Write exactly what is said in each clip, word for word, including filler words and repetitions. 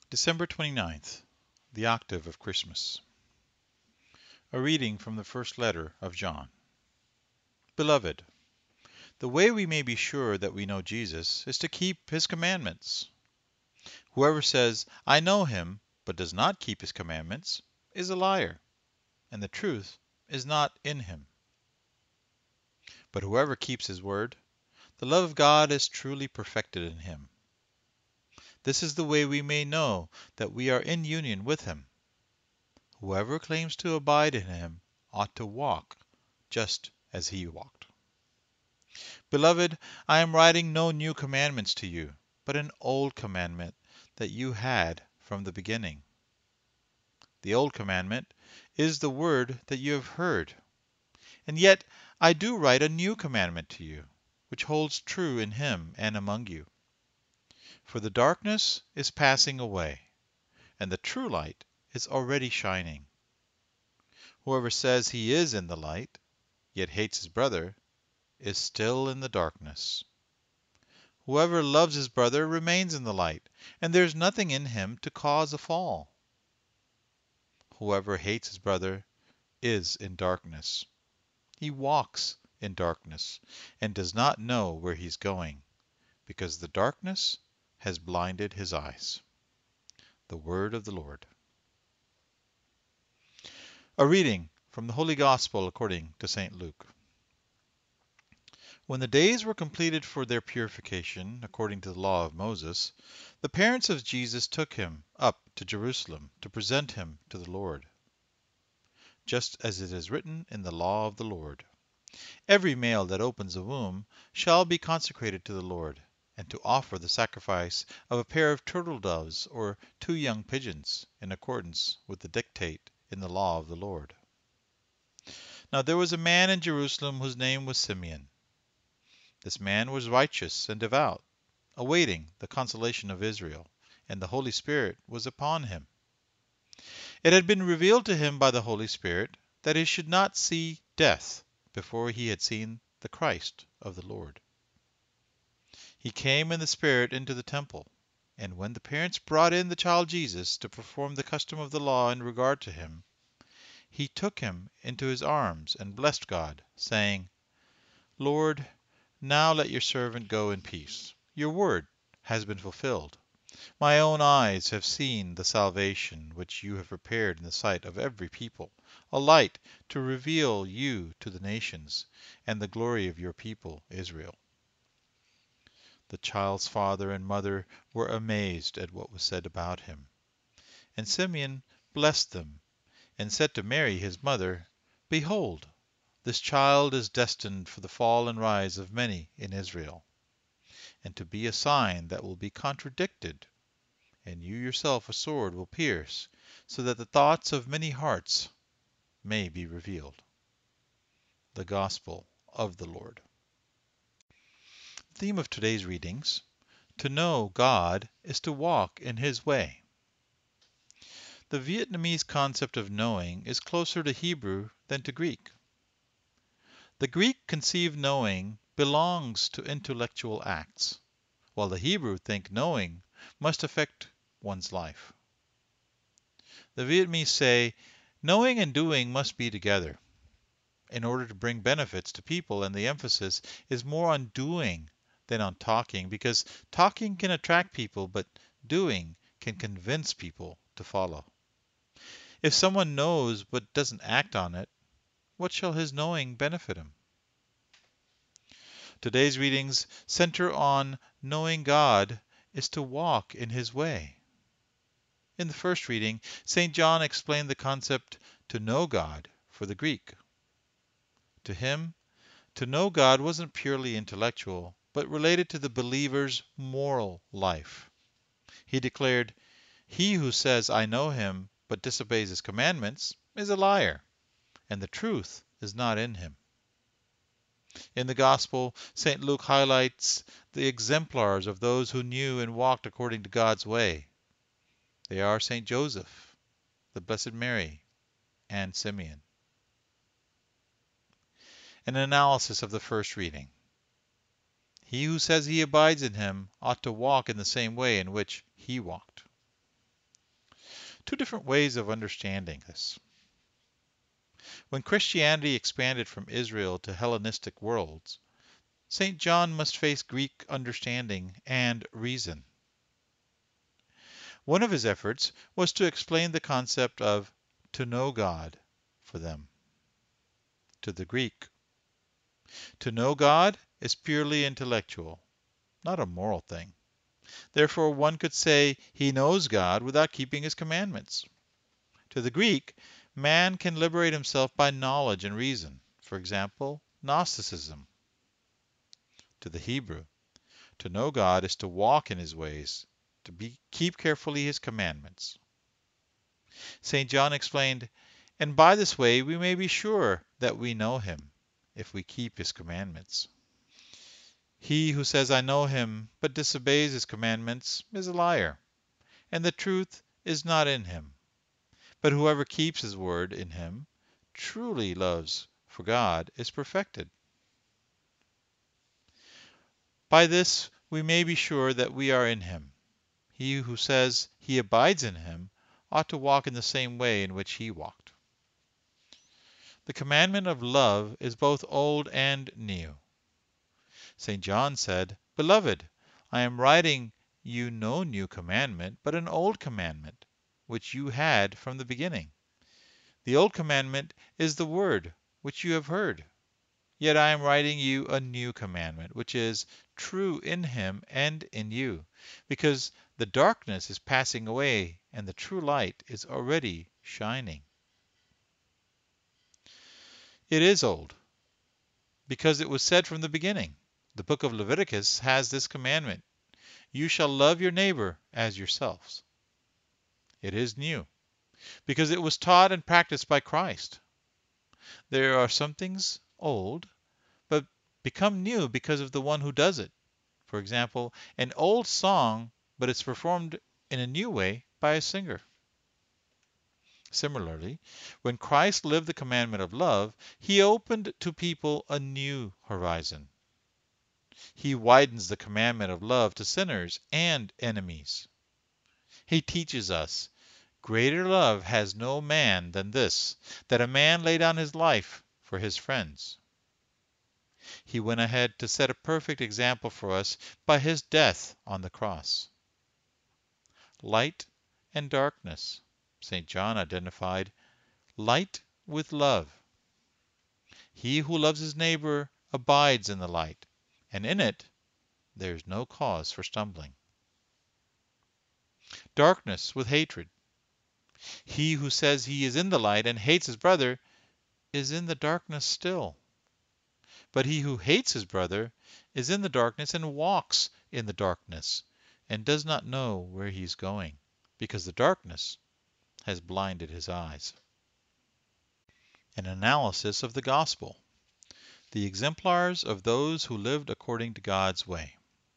December twenty-ninth, the octave of Christmas. A reading from the first letter of John. Beloved, the way we may be sure that we know Jesus is to keep his commandments. Whoever says, I know him, but does not keep his commandments, is a liar, and the truth is not in him. But whoever keeps his word, the love of God is truly perfected in him. This is the way we may know that we are in union with him. Whoever claims to abide in him ought to walk just as he walked. Beloved, I am writing no new commandments to you, but an old commandment that you had from the beginning. The old commandment is the word that you have heard. And yet I do write a new commandment to you, which holds true in him and among you. For the darkness is passing away, and the true light is already shining. Whoever says he is in the light, yet hates his brother, is still in the darkness. Whoever loves his brother remains in the light, and there is nothing in him to cause a fall. Whoever hates his brother is in darkness. He walks in darkness and does not know where he is going, because the darkness has blinded his eyes. The word of the Lord. A reading from the Holy Gospel according to Saint Luke. When the days were completed for their purification, according to the law of Moses, the parents of Jesus took him up to Jerusalem to present him to the Lord, just as it is written in the law of the Lord. Every male that opens a womb shall be consecrated to the Lord, and to offer the sacrifice of a pair of turtle doves or two young pigeons, in accordance with the dictate in the law of the Lord. Now there was a man in Jerusalem whose name was Simeon. This man was righteous and devout, awaiting the consolation of Israel, and the Holy Spirit was upon him. It had been revealed to him by the Holy Spirit that he should not see death before he had seen the Christ of the Lord. He came in the Spirit into the temple, and when the parents brought in the child Jesus to perform the custom of the law in regard to him, he took him into his arms and blessed God, saying, Lord, now let your servant go in peace. Your word has been fulfilled. My own eyes have seen the salvation which you have prepared in the sight of every people, a light to reveal you to the nations, and the glory of your people Israel. The child's father and mother were amazed at what was said about him. And Simeon blessed them, and said to Mary his mother, Behold, this child is destined for the fall and rise of many in Israel, and to be a sign that will be contradicted, and you yourself a sword will pierce, so that the thoughts of many hearts may be revealed. The Gospel of the Lord. The theme of today's readings: to know God is to walk in His way. The Vietnamese concept of knowing is closer to Hebrew than to Greek. The Greek conceived knowing belongs to intellectual acts, while the Hebrew think knowing must affect one's life. The Vietnamese say, knowing and doing must be together in order to bring benefits to people, and the emphasis is more on doing than on talking, because talking can attract people, but doing can convince people to follow. If someone knows but doesn't act on it, what shall his knowing benefit him? Today's readings center on knowing God is to walk in His way. In the first reading, Saint John explained the concept to know God for the Greek. To him, to know God wasn't purely intellectual, but related to the believer's moral life. He declared, He who says, I know him, but disobeys his commandments, is a liar, and the truth is not in him. In the Gospel, Saint Luke highlights the exemplars of those who knew and walked according to God's way. They are Saint Joseph, the Blessed Mary, and Simeon. An analysis of the first reading. He who says he abides in him ought to walk in the same way in which he walked. two different ways of understanding this. When Christianity expanded from Israel to Hellenistic worlds, Saint John must face Greek understanding and reason. One of his efforts was to explain the concept of to know God for them. To the Greek, to know God is purely intellectual, not a moral thing. Therefore, one could say he knows God without keeping his commandments. To the Greek, man can liberate himself by knowledge and reason. For example, Gnosticism. To the Hebrew, to know God is to walk in his ways, to be, keep carefully his commandments. Saint John explained, and by this way we may be sure that we know him, if we keep his commandments. He who says, I know him, but disobeys his commandments, is a liar, and the truth is not in him. But whoever keeps his word in him truly loves, for God is perfected. By this we may be sure that we are in him. He who says he abides in him ought to walk in the same way in which he walked. The commandment of love is both old and new. Saint John said, Beloved, I am writing you no new commandment, but an old commandment, which you had from the beginning. The old commandment is the word which you have heard. Yet I am writing you a new commandment, which is true in him and in you, because the darkness is passing away and the true light is already shining. It is old, because it was said from the beginning. The book of Leviticus has this commandment: you shall love your neighbor as yourselves. It is new, because it was taught and practiced by Christ. There are some things old, but become new because of the one who does it. For example, an old song, but it's performed in a new way by a singer. Similarly, when Christ lived the commandment of love, he opened to people a new horizon. He widens the commandment of love to sinners and enemies. He teaches us, greater love has no man than this, that a man lay down his life for his friends. He went ahead to set a perfect example for us by his death on the cross. Light and darkness. Saint John identified light with love. He who loves his neighbor abides in the light, and in it there is no cause for stumbling. Darkness with hatred. He who says he is in the light and hates his brother is in the darkness still. But he who hates his brother is in the darkness and walks in the darkness, and does not know where he is going, because the darkness has blinded his eyes. An analysis of the Gospel. The exemplars of those who lived according to God's way.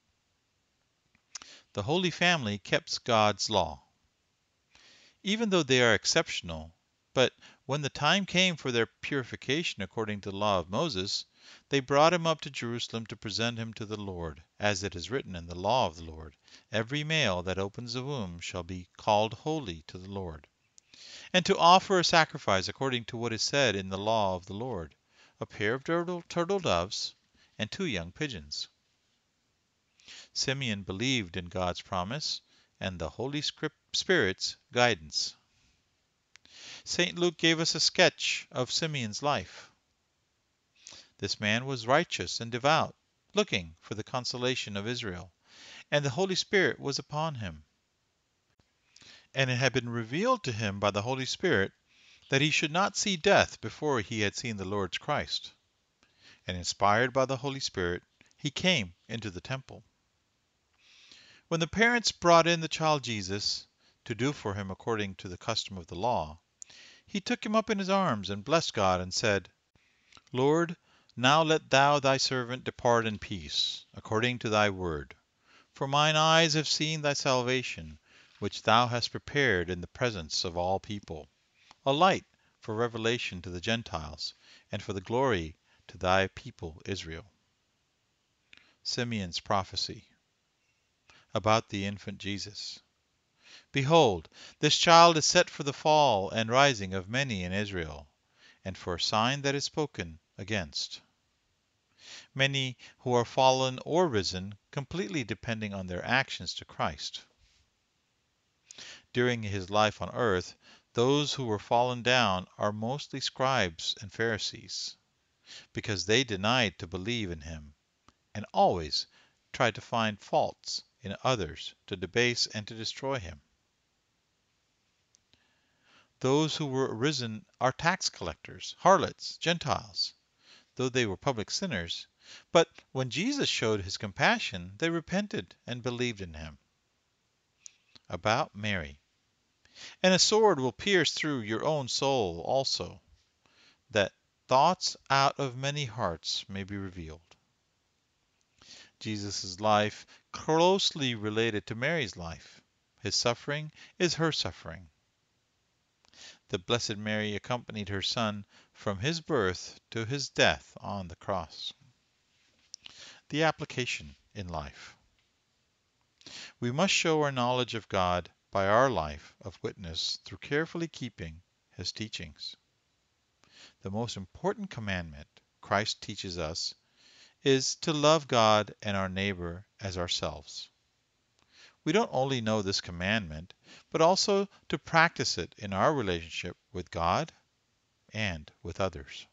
The Holy Family kept God's law. Even though they are exceptional, but when the time came for their purification according to the law of Moses, they brought him up to Jerusalem to present him to the Lord, as it is written in the law of the Lord, every male that opens the womb shall be called holy to the Lord, and to offer a sacrifice according to what is said in the law of the Lord, a pair of turtle, turtle doves and two young pigeons. Simeon believed in God's promise and the Holy Spirit's guidance. Saint Luke gave us a sketch of Simeon's life. This man was righteous and devout, looking for the consolation of Israel, and the Holy Spirit was upon him. And it had been revealed to him by the Holy Spirit that he should not see death before he had seen the Lord's Christ. And inspired by the Holy Spirit, he came into the temple. When the parents brought in the child Jesus to do for him according to the custom of the law, he took him up in his arms and blessed God and said, Lord, now let thou thy servant depart in peace, according to thy word. For mine eyes have seen thy salvation, which thou hast prepared in the presence of all people, a light for revelation to the Gentiles, and for the glory to thy people Israel. Simeon's prophecy about the infant Jesus. Behold, this child is set for the fall and rising of many in Israel, and for a sign that is spoken against. Many who are fallen or risen, completely depending on their actions to Christ. During his life on earth, those who were fallen down are mostly scribes and Pharisees, because they denied to believe in him, and always tried to find faults in others to debase and to destroy him. Those who were risen are tax collectors, harlots, Gentiles, though they were public sinners. But when Jesus showed his compassion, they repented and believed in him. About Mary. And a sword will pierce through your own soul also, that thoughts out of many hearts may be revealed. Jesus' life closely related to Mary's life. His suffering is her suffering. The Blessed Mary accompanied her Son from his birth to his death on the cross. The application in life. We must show our knowledge of God by our life of witness through carefully keeping his teachings. The most important commandment Christ teaches us is to love God and our neighbor as ourselves. We don't only know this commandment, but also to practice it in our relationship with God and with others.